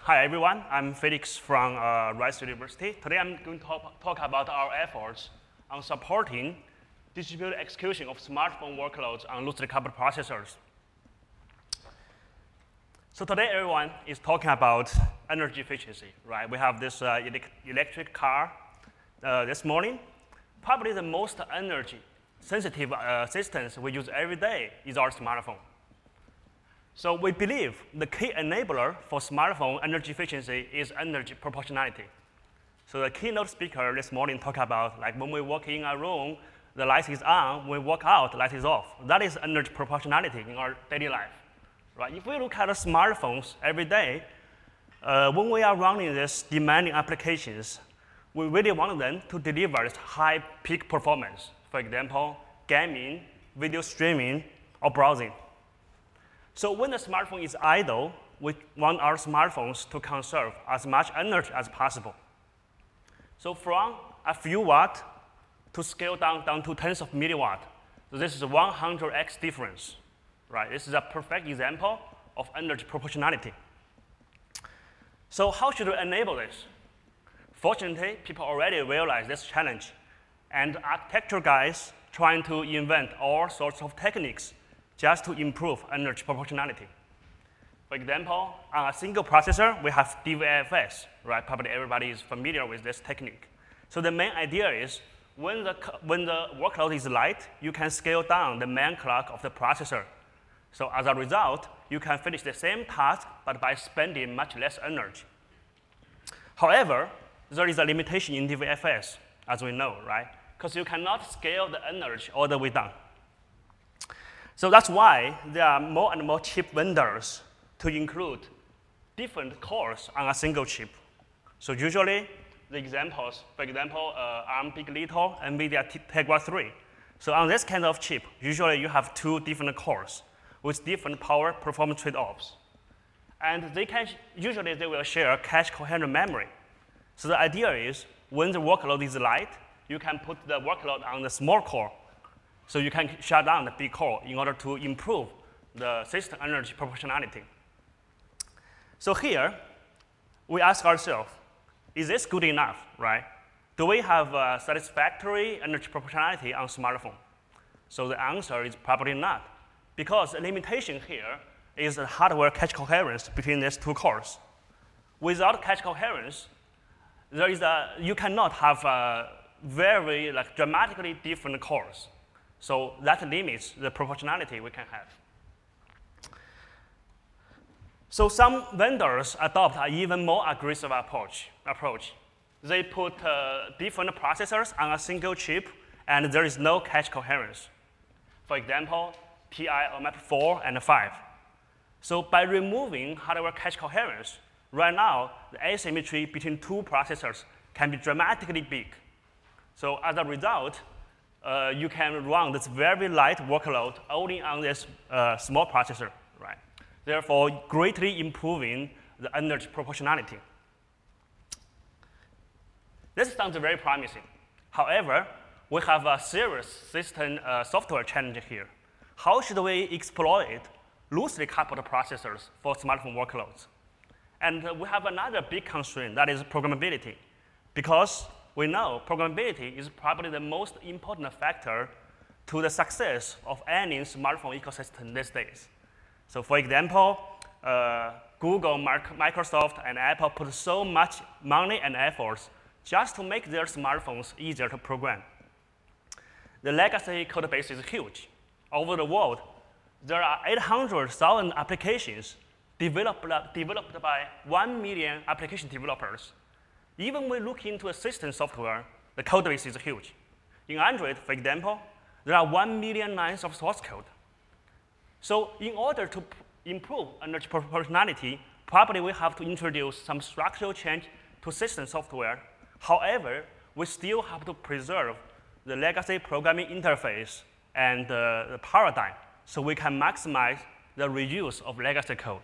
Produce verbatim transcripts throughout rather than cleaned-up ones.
hi everyone, I'm Felix from uh, Rice University. Today I'm going to talk, talk about our efforts on supporting distributed execution of smartphone workloads on loosely coupled processors. So today everyone is talking about energy efficiency, right? We have this uh, electric car uh, this morning. Probably the most energy sensitive uh, systems we use every day is our smartphone. So we believe the key enabler for smartphone energy efficiency is energy proportionality. So the keynote speaker this morning talked about, like, when we walk in a room, the light is on. When we walk out, the light is off. That is energy proportionality in our daily life, right? If we look at the smartphones every day, uh, when we are running these demanding applications, we really want them to deliver this high peak performance. For example, gaming, video streaming, or browsing. So when the smartphone is idle, we want our smartphones to conserve as much energy as possible. So from a few watt to scale down, down to tens of milliwatt, so this is a one hundred x difference, right? This is a perfect example of energy proportionality. So how should we enable this? Fortunately, people already realize this challenge, and architecture guys trying to invent all sorts of techniques just to improve energy proportionality. For example, on a single processor, we have D V F S, right? Probably everybody is familiar with this technique. So the main idea is when the, when the workload is light, you can scale down the main clock of the processor. So as a result, you can finish the same task, but by spending much less energy. However, there is a limitation in D V F S, as we know, right? Because you cannot scale the energy all the way down. So that's why there are more and more chip vendors to include different cores on a single chip. So usually, the examples, for example, uh, ARM Big Little, NVIDIA Tegra three. So on this kind of chip, usually you have two different cores with different power performance trade-offs. And they can, usually they will share cache coherent memory. So the idea is when the workload is light, you can put the workload on the small core. So you can shut down the big core in order to improve the system energy proportionality. So here, we ask ourselves, is this good enough, right? Do we have uh, satisfactory energy proportionality on smartphone? So the answer is probably not, because the limitation here is the hardware cache coherence between these two cores. Without cache coherence, there is a, you cannot have a very like, dramatically different cores. So that limits the proportionality we can have. So some vendors adopt an even more aggressive approach. approach. They put uh, different processors on a single chip, and there is no cache coherence. For example, T I O M A P four and five. So by removing hardware cache coherence, right now, the asymmetry between two processors can be dramatically big. So as a result, uh, you can run this very light workload only on this uh, small processor, right? Therefore, greatly improving the energy proportionality. This sounds very promising. However, we have a serious system uh, software challenge here. How should we exploit loosely coupled processors for smartphone workloads? And uh, we have another big constraint, that is programmability. Because we know programmability is probably the most important factor to the success of any smartphone ecosystem these days. So for example, uh, Google, Microsoft, and Apple put so much money and efforts just to make their smartphones easier to program. The legacy code base is huge. Over the world, there are eight hundred thousand applications developed, developed by one million application developers. Even when we look into a system software, the code base is huge. In Android, for example, there are one million lines of source code. So in order to improve energy proportionality, probably we have to introduce some structural change to system software. However, we still have to preserve the legacy programming interface and uh, the paradigm so we can maximize the reuse of legacy code.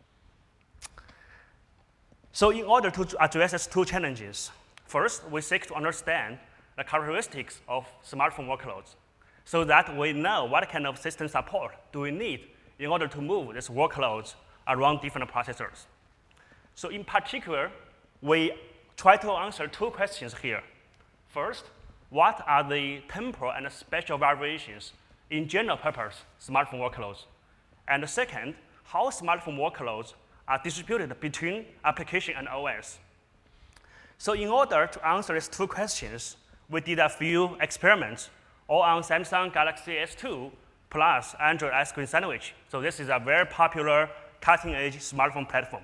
So in order to address these two challenges, first, we seek to understand the characteristics of smartphone workloads so that we know what kind of system support do we need in order to move these workloads around different processors. So in particular, we try to answer two questions here. First, what are the temporal and spatial variations in general purpose smartphone workloads? And the second, how smartphone workloads are distributed between application and O S. So in order to answer these two questions, we did a few experiments, all on Samsung Galaxy S two plus Android Ice Cream Sandwich. So this is a very popular cutting-edge smartphone platform.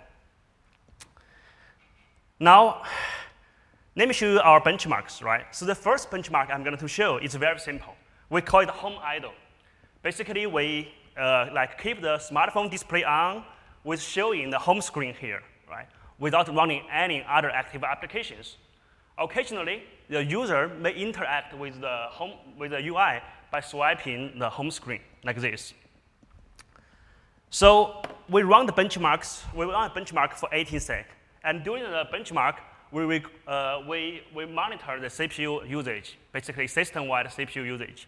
Now, let me show you our benchmarks, right? So the first benchmark I'm going to show is very simple. We call it home idle. Basically, we uh, like keep the smartphone display on with showing the home screen here, right? Without running any other active applications. Occasionally, the user may interact with the home with the U I by swiping the home screen like this. So we run the benchmarks. We run a benchmark for eighteen seconds. And during the benchmark, we, uh, we, we monitor the C P U usage, basically system-wide C P U usage.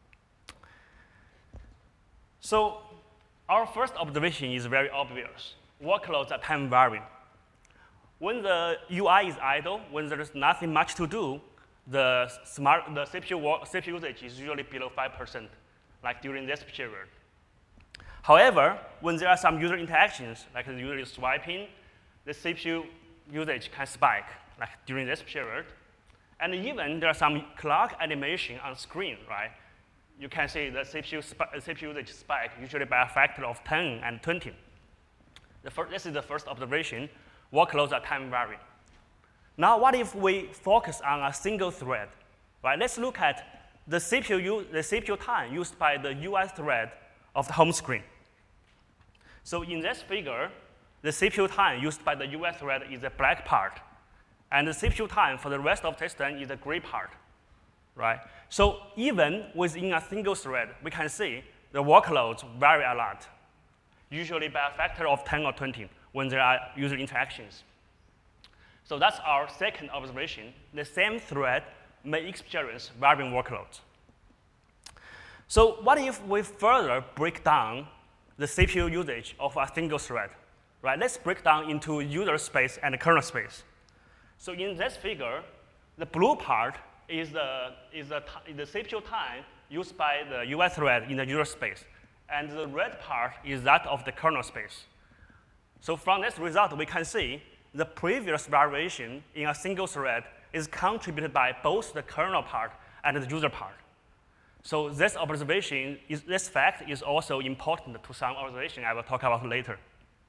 So our first observation is very obvious. Workloads are time-varying. When the U I is idle, when there is nothing much to do, the, smart, the C P U, C P U usage is usually below five percent, like during this period. However, when there are some user interactions, like the user is swiping, the C P U usage can spike, like during this period. And even there are some clock animation on screen, right? You can see the C P U, C P U usage spike, usually by a factor of ten and twenty. The first, this is the first observation. Workloads are time varying. Now, what if we focus on a single thread, right? Let's look at the C P U, the C P U time used by the U I thread of the home screen. So in this figure, the C P U time used by the U I thread is the black part, and the C P U time for the rest of the system is the gray part, right? So even within a single thread, we can see the workloads vary a lot, usually by a factor of ten or twenty when there are user interactions. So that's our second observation. The same thread may experience varying workloads. So what if we further break down the C P U usage of a single thread? Right, let's break down into user space and kernel space. So in this figure, the blue part is the, is the, is the C P U time used by the U I thread in the user space. And the red part is that of the kernel space. So from this result, we can see the previous variation in a single thread is contributed by both the kernel part and the user part. So this observation, is, this fact is also important to some observation I will talk about later.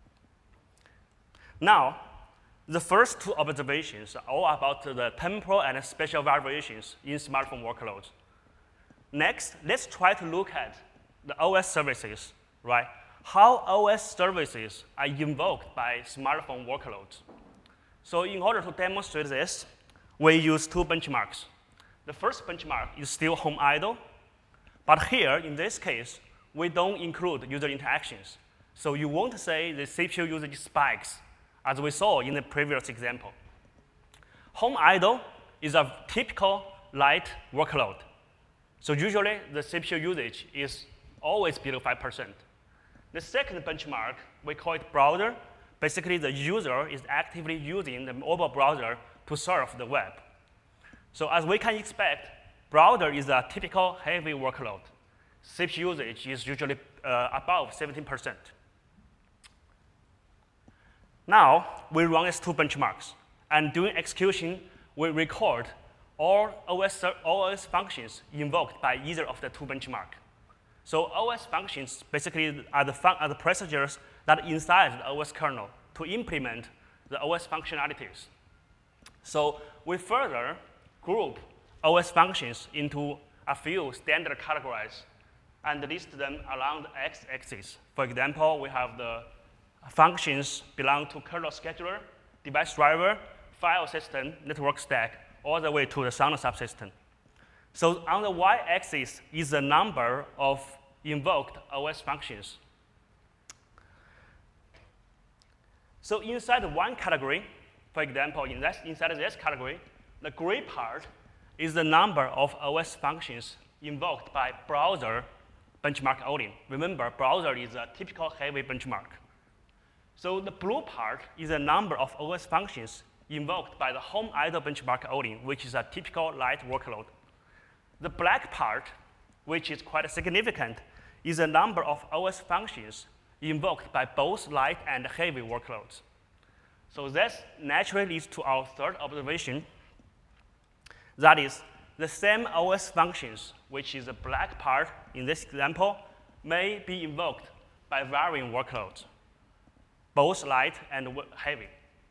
Now, the first two observations are all about the temporal and spatial variations in smartphone workloads. Next, let's try to look at the O S services, right? How O S services are invoked by smartphone workloads. So in order to demonstrate this, we use two benchmarks. The first benchmark is still home idle, but here, in this case, we don't include user interactions. So you won't say the C P U usage spikes, as we saw in the previous example. Home idle is a typical light workload. So usually, the C P U usage is always below five percent. The second benchmark, we call it browser. Basically, the user is actively using the mobile browser to surf the web. So as we can expect, browser is a typical heavy workload. C P U usage is usually uh, above seventeen percent. Now, we run these two benchmarks. And during execution, we record all O S, O S functions invoked by either of the two benchmarks. So O S functions basically are the, fun are the procedures that inside the O S kernel to implement the O S functionalities. So we further group O S functions into a few standard categories and list them along the x-axis. For example, we have the functions belong to kernel scheduler, device driver, file system, network stack, all the way to the sound subsystem. So on the y-axis is the number of invoked O S functions. So inside one category, for example, in this, inside this category, the gray part is the number of O S functions invoked by browser benchmark only. Remember, browser is a typical heavy benchmark. So the blue part is a number of O S functions invoked by the home idle benchmark Odin, which is a typical light workload. The black part, which is quite significant, is a number of O S functions invoked by both light and heavy workloads. So this naturally leads to our third observation. That is, the same O S functions, which is the black part in this example, may be invoked by varying workloads, both light and heavy.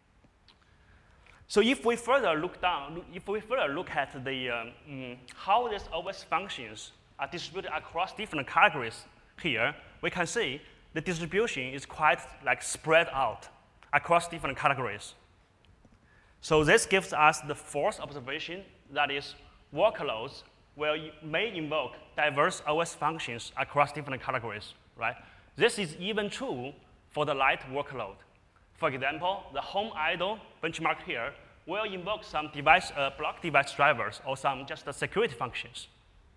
So if we further look down, if we further look at the um, mm, how these O S functions are distributed across different categories here, we can see the distribution is quite like spread out across different categories. So this gives us the fourth observation, that is, workloads will may invoke diverse O S functions across different categories, right? This is even true for the light workload. For example, the home idle benchmark here will invoke some device, uh, block device drivers or some just uh, security functions.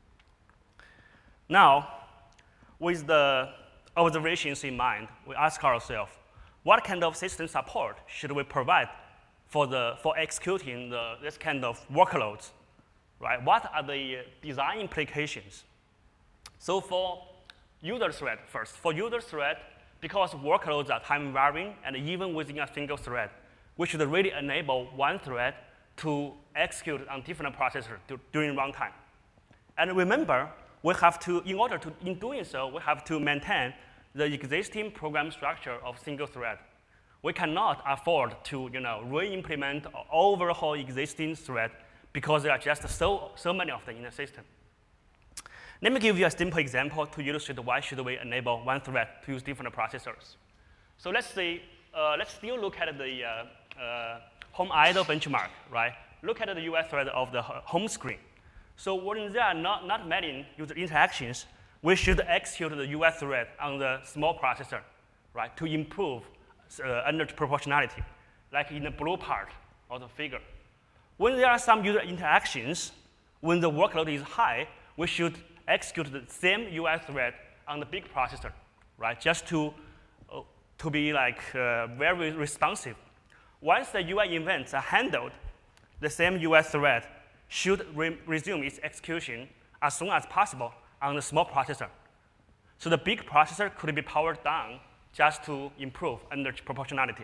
Now, with the observations in mind, we ask ourselves, what kind of system support should we provide for, the, for executing the, this kind of workloads, right? What are the design implications? So for user thread first, for user thread, because workloads are time varying and even within a single thread, we should really enable one thread to execute on different processors during runtime. And remember, we have to, in order to, in doing so, we have to maintain the existing program structure of single thread. We cannot afford to, you know, re-implement or overhaul existing thread because there are just so, so many of them in the system. Let me give you a simple example to illustrate why should we enable one thread to use different processors. So let's say, uh, let's still look at the uh, uh, home idle benchmark, right? Look at the U I thread of the home screen. So when there are not, not many user interactions, we should execute the U I thread on the small processor, right, to improve uh, energy proportionality, like in the blue part of the figure. When there are some user interactions, when the workload is high, we should execute the same U I thread on the big processor, right, just to, uh, to be like uh, very responsive. Once the U I events are handled, the same U I thread should re resume its execution as soon as possible on the small processor. So the big processor could be powered down just to improve energy proportionality.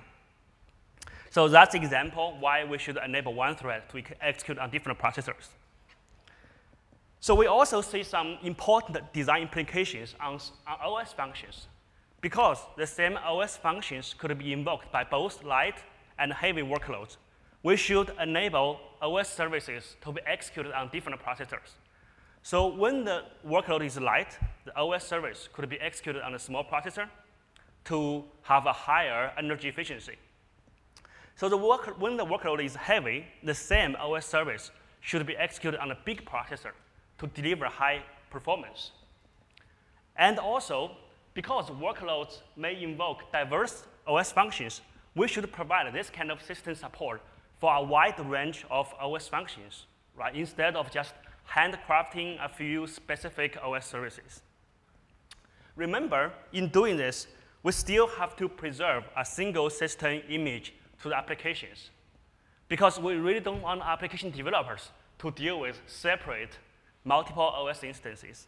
So that's the example why we should enable one thread to execute on different processors. So we also see some important design implications on, on O S functions. Because the same O S functions could be invoked by both light and heavy workloads, we should enable O S services to be executed on different processors. So when the workload is light, the O S service could be executed on a small processor to have a higher energy efficiency. So the work, when the workload is heavy, the same O S service should be executed on a big processor to deliver high performance. And also, because workloads may invoke diverse O S functions, we should provide this kind of system support for a wide range of O S functions, right? Instead of just handcrafting a few specific O S services. Remember, in doing this, we still have to preserve a single system image to the applications, because we really don't want application developers to deal with separate multiple O S instances.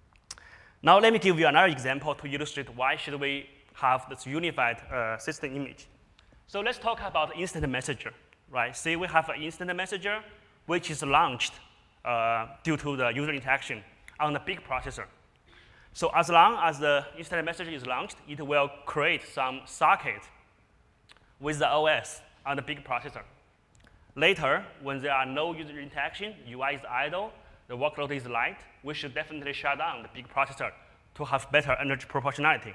Now let me give you another example to illustrate why should we have this unified uh, system image. So let's talk about instant messenger, right? Say we have an instant messenger which is launched uh, due to the user interaction on the big processor. So as long as the instant messenger is launched, it will create some socket with the O S on the big processor. Later, when there are no user interaction, U I is idle, the workload is light, we should definitely shut down the big processor to have better energy proportionality.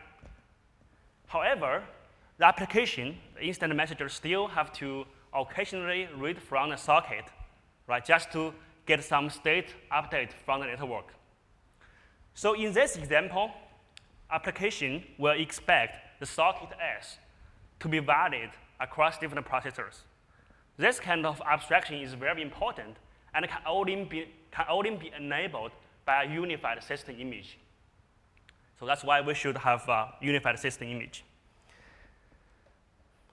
However, the application, the instant messenger, still have to occasionally read from the socket, right, just to get some state update from the network. So in this example, application will expect the socket S to be valid across different processors. This kind of abstraction is very important and can only be, can only be enabled by a unified system image. So that's why we should have a unified system image.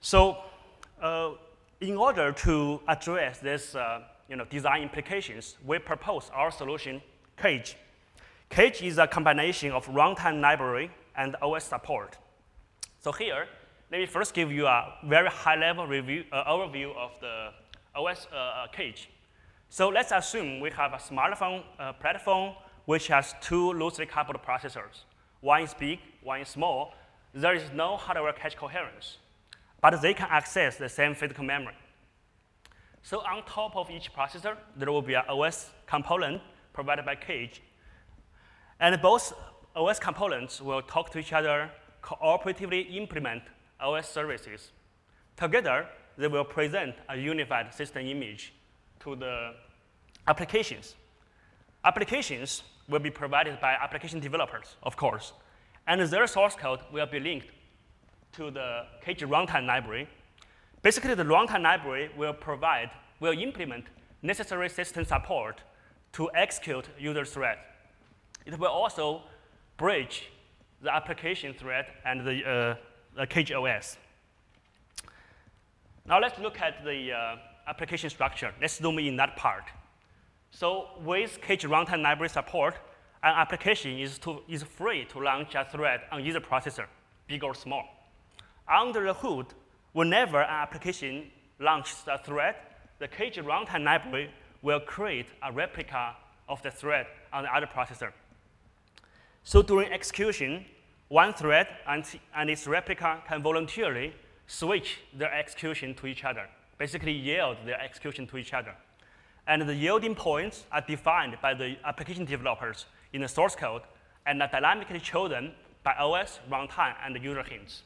So uh, in order to address this uh, you know, design implications, we propose our solution, Cage. Cage is a combination of runtime library and O S support. So here, let me first give you a very high-level review, uh, overview of the O S uh, Cage. So let's assume we have a smartphone uh, platform which has two loosely coupled processors. One is big, one is small. There is no hardware cache coherence, but they can access the same physical memory. So on top of each processor, there will be an O S component provided by Cage. And both O S components will talk to each other, cooperatively implement O S services. Together, they will present a unified system image to the applications. Applications will be provided by application developers, of course, and their source code will be linked to the Cage runtime library. Basically, the runtime library will provide, will implement necessary system support to execute user thread. It will also bridge the application thread and the, uh, the Cage O S. Now let's look at the uh, application structure. Let's zoom in that part. So with Cage runtime library support, an application is, to, is free to launch a thread on either processor, big or small. Under the hood, whenever an application launches a thread, the Cage runtime library will create a replica of the thread on the other processor. So during execution, one thread and, and its replica can voluntarily switch their execution to each other, basically yield their execution to each other. And the yielding points are defined by the application developers in the source code and are dynamically chosen by O S, runtime, and user hints.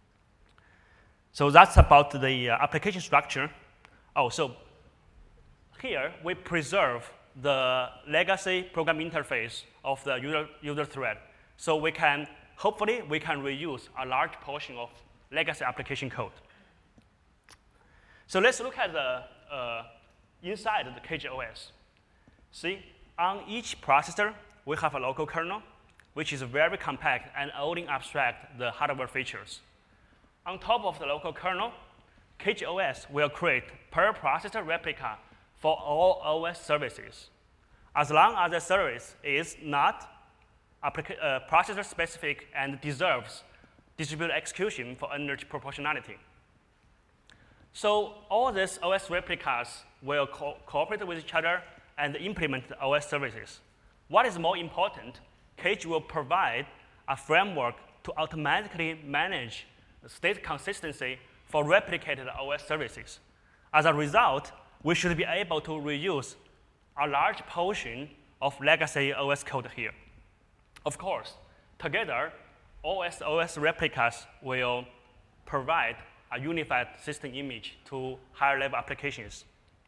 So that's about the uh, application structure. Oh, so here we preserve the legacy program interface of the user, user thread. So we can, hopefully, we can reuse a large portion of legacy application code. So let's look at the uh, inside the Cage O S. See, on each processor, we have a local kernel, which is very compact and only abstract the hardware features. On top of the local kernel, Cage O S will create per processor replica for all O S services, as long as the service is not uh, processor-specific and deserves distributed execution for energy proportionality. So all these O S replicas will co cooperate with each other and implement the O S services. What is more important, Cage will provide a framework to automatically manage the state consistency for replicated O S services. As a result, we should be able to reuse a large portion of legacy O S code here. Of course, together, O S O S replicas will provide a unified system image to higher level applications.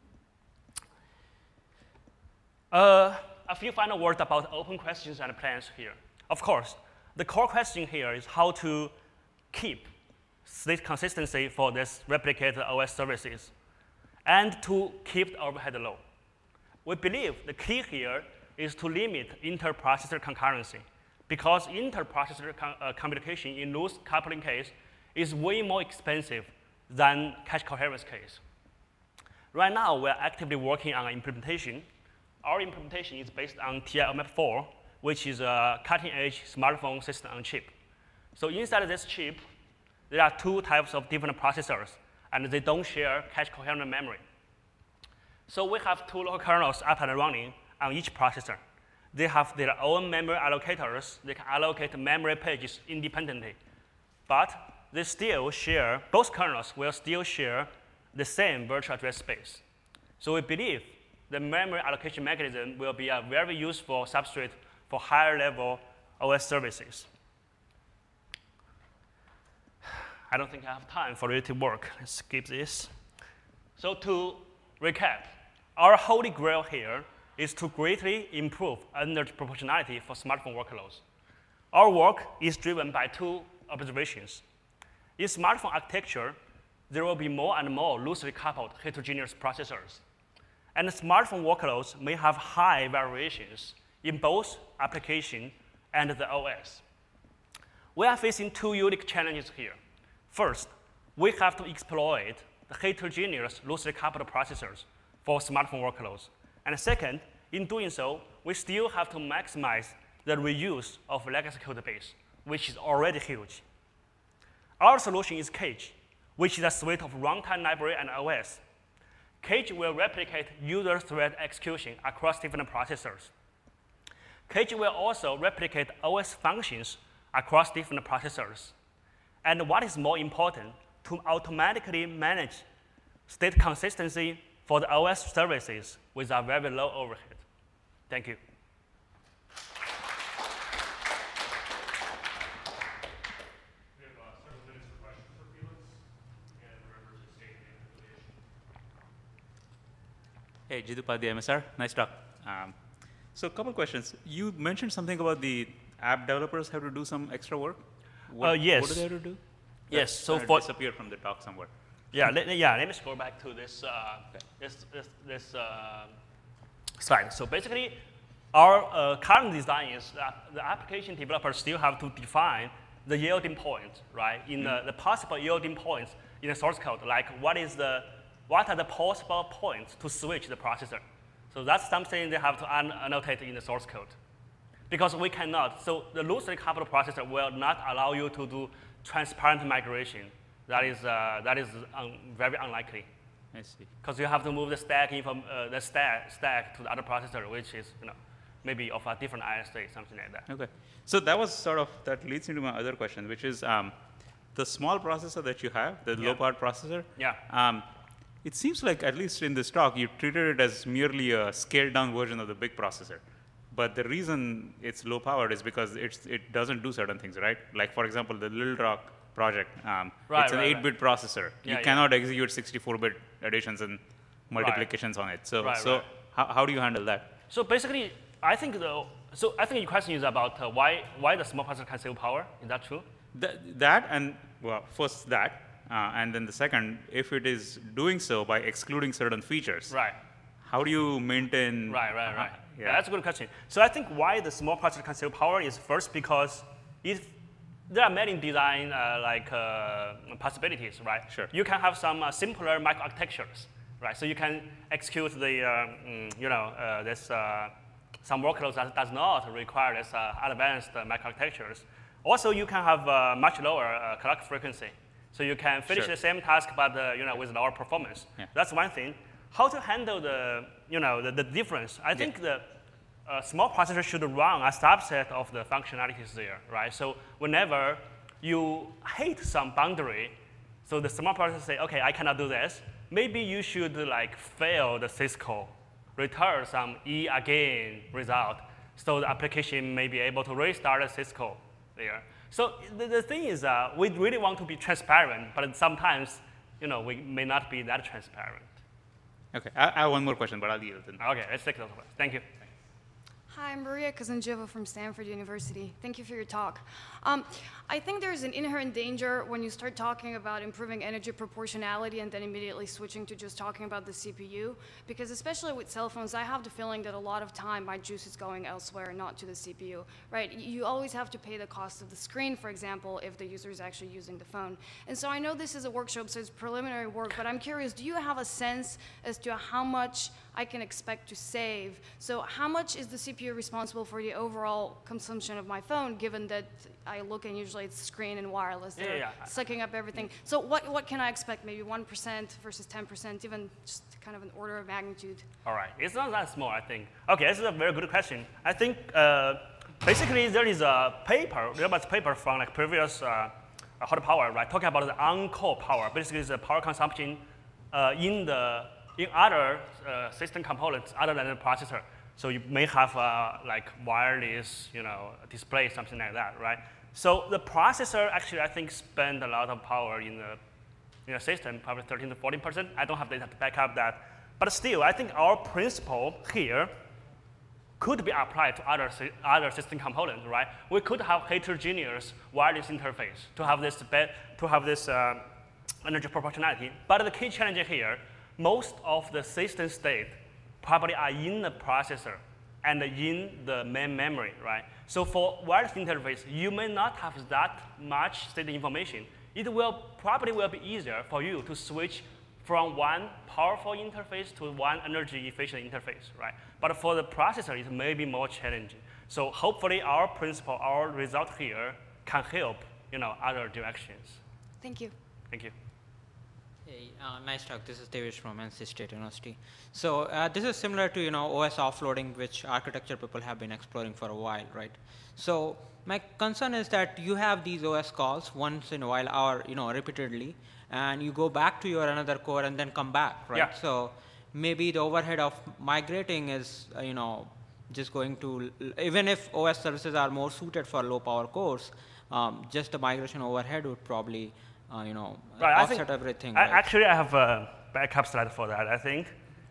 Uh, a few final words about open questions and plans here. Of course, the core question here is how to keep state consistency for this replicated O S services and to keep the overhead low. We believe the key here is to limit inter-processor concurrency, because inter-processor com uh, communication in loose coupling case is way more expensive than cache coherence case. Right now, we're actively working on an implementation. Our implementation is based on T I O M A P four, which is a cutting-edge smartphone system on chip. So inside this chip, there are two types of different processors, and they don't share cache coherent memory. So we have two local kernels up and running on each processor. They have their own memory allocators. They can allocate memory pages independently. But they still share, both kernels will still share the same virtual address space. So we believe the memory allocation mechanism will be a very useful substrate for higher level O S services. I don't think I have time for relative work. Let's skip this. So to recap, our holy grail here is to greatly improve energy proportionality for smartphone workloads. Our work is driven by two observations. In smartphone architecture, there will be more and more loosely coupled heterogeneous processors. And smartphone workloads may have high variations in both application and the O S. We are facing two unique challenges here. First, we have to exploit the heterogeneous loosely coupled processors for smartphone workloads. And second, in doing so, we still have to maximize the reuse of legacy code base, which is already huge. Our solution is Cage, which is a suite of runtime library and O S. Cage will replicate user thread execution across different processors. Cage will also replicate O S functions across different processors. And what is more important, to automatically manage state consistency for the O S services with a very low overhead. Thank you. We have uh, several minutes for questions for Felix, and remember to state name and affiliation. Hey, Jiddu Padhi, M S R. Nice talk. Um, so a couple questions. You mentioned something about the app developers have to do some extra work. What, uh, yes. What do they have to do? Yes. That so kind of for disappeared from the talk somewhere. yeah, let, yeah. Let me scroll back to this uh, Okay. this this, this uh, slide. So basically, our uh, current design is that the application developers still have to define the yielding point, right? In mm-hmm. the, the possible yielding points in the source code, like what is the what are the possible points to switch the processor? So that's something they have to an annotate in the source code. Because we cannot, so the loosely coupled processor will not allow you to do transparent migration. That is, uh, that is un very unlikely. I see. Because you have to move the stack, from, uh, the stack, stack to the other processor, which is you know, maybe of a different I S A, something like that. Okay. So that was sort of, that leads into my other question, which is um, the small processor that you have, the yeah. low-powered processor. Yeah. Um, it seems like, at least in this talk, you treated it as merely a scaled-down version of the big processor. But the reason it's low-powered is because it's, it doesn't do certain things, right? Like, for example, the Little Rock project, um, right, it's an right, eight-bit right. processor. Yeah, you yeah. cannot execute sixty-four bit additions and multiplications right. on it. So, right, so right. How, how do you handle that? So basically, I think the, so I think your question is about uh, why, why the small processor can save power. Is that true? Th that and, well, first that, uh, and then the second, if it is doing so by excluding certain features. Right. How do you maintain? Right, right, right. Uh, yeah. That's a good question. So I think why the small processor can save power is first because if there are many design uh, like uh, possibilities, right? Sure. You can have some uh, simpler microarchitectures, right? So you can execute the, uh, mm, you know, uh, this uh, some workloads that does not require this uh, advanced uh, microarchitectures. Also, you can have uh, much lower uh, clock frequency, so you can finish sure. the same task, but uh, you know, with lower performance. Yeah. That's one thing. How to handle the, you know, the, the difference? I think yeah. the uh, small processor should run a subset of the functionalities there, right? So whenever you hit some boundary, so the small processor say, okay, I cannot do this. Maybe you should like fail the syscall, return some E again result, so the application may be able to restart the syscall there. So the, the thing is, uh, we really want to be transparent, but sometimes, you know, we may not be that transparent. Okay, I, I have one more question, but I'll yield then. Okay, let's take those questions. Thank you. Hi, I'm Maria Kazanjeva from Stanford University. Thank you for your talk. Um, I think there's an inherent danger when you start talking about improving energy proportionality and then immediately switching to just talking about the C P U, because especially with cell phones, I have the feeling that a lot of time my juice is going elsewhere, not to the C P U, right? You always have to pay the cost of the screen, for example, if the user is actually using the phone. And so I know this is a workshop, so it's preliminary work, but I'm curious, do you have a sense as to how much I can expect to save? So how much is the C P U responsible for the overall consumption of my phone, given that I look and usually it's screen and wireless, they're yeah, yeah. sucking up everything. So what, what can I expect, maybe one percent versus ten percent, even just kind of an order of magnitude? All right, it's not that small, I think. Okay, this is a very good question. I think uh, basically there is a paper, there was a paper from like previous uh, hot power, right, talking about the on-call power. Basically, it's the power consumption uh, in the in other uh, system components other than the processor. So you may have uh, like wireless, you know, display, something like that, right? So the processor actually, I think, spend a lot of power in the, in the system, probably thirteen to fourteen percent. I don't have data to back up that. But still, I think our principle here could be applied to other, other system components, right? We could have heterogeneous wireless interface to have this, to have this uh, energy proportionality. But the key challenge here, most of the system state probably are in the processor and in the main memory, right? So for wireless interface, you may not have that much state information it will probably will be easier for you to switch from one powerful interface to one energy efficient interface, right? But for the processor, it may be more challenging. So hopefully our principle, our result here can help, you know, other directions. Thank you. Thank you. Hey, uh, nice talk. This is Devesh from N C State University. So uh, this is similar to, you know, O S offloading, which architecture people have been exploring for a while, right? So my concern is that you have these O S calls once in a while or, you know, repeatedly, and you go back to your another core and then come back, right? Yeah. So maybe the overhead of migrating is, uh, you know, just going to, even if O S services are more suited for low power cores, um, just the migration overhead would probably, uh, you know, Right, I offset think, everything. I, right? Actually, I have a backup slide for that, I think.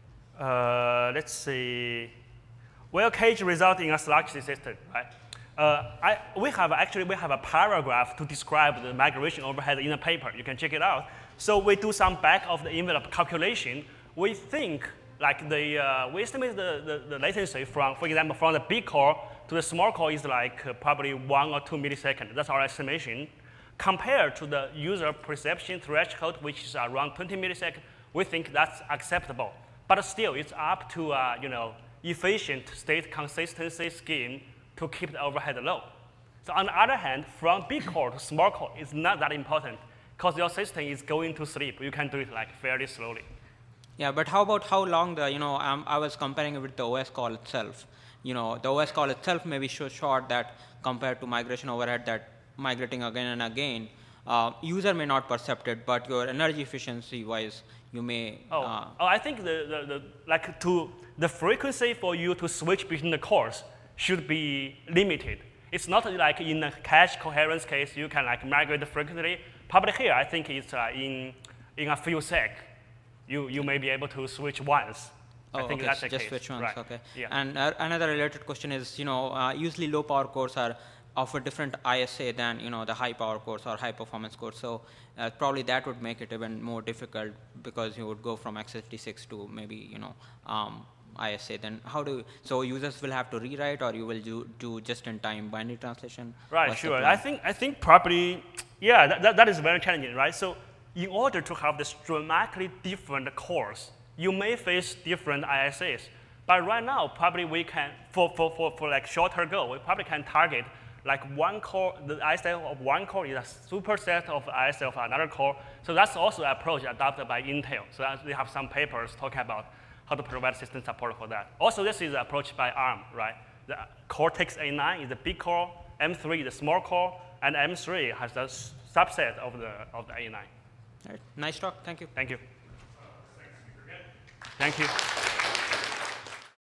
Uh, let's see. Well, cage result in a slug system, right? Uh, I, we have actually we have a paragraph to describe the migration overhead in a paper. You can check it out. So we do some back of the envelope calculation. We think like the uh, we estimate the, the, the latency from, for example, from the big core to the small core is like uh, probably one or two milliseconds. That's our estimation. Compared to the user perception threshold, which is around twenty milliseconds, we think that's acceptable. But still, it's up to uh, you know efficient state consistency scheme to keep the overhead low. So on the other hand, from big core to small core, it's not that important because your system is going to sleep. You can do it like fairly slowly. Yeah, but how about how long the, you know, um, I was comparing it with the O S call itself. You know, the O S call itself may be so short that compared to migration overhead that migrating again and again, uh, user may not perceive it, but your energy efficiency wise, you may. Oh, uh, oh I think the, the, the, like to, the frequency for you to switch between the cores should be limited. It's not like in a cache coherence case, you can like migrate frequently. Probably here, I think it's uh, in, in a few sec, you, you may be able to switch once. Oh, I think okay, that's so the just case. switch ones, right. okay. Yeah. And uh, another related question is, you know, uh, usually low power cores are offer different I S A than, you know, the high power cores or high performance cores. So uh, probably that would make it even more difficult because you would go from x eighty-six to maybe, you know, um, I S A. Then how do, so users will have to rewrite or you will do, do just-in-time binary translation? Right, What's the sure. plan? I think, I think probably, yeah, that, that, that is very challenging, right? So in order to have this dramatically different cores, you may face different I S As. But right now, probably we can, for, for, for, for like shorter goal, we probably can target like one core, the I S A of one core is a superset of I S A of another core. So that's also an approach adopted by Intel. So that we have some papers talking about how to provide system support for that. Also, this is an approach by ARM, right? The Cortex A nine is the big core, M three is the small core, and M three has a subset of the, of the A nine. All right. Nice talk. Thank you. Thank you. Uh, thanks, speaker again. Thank you.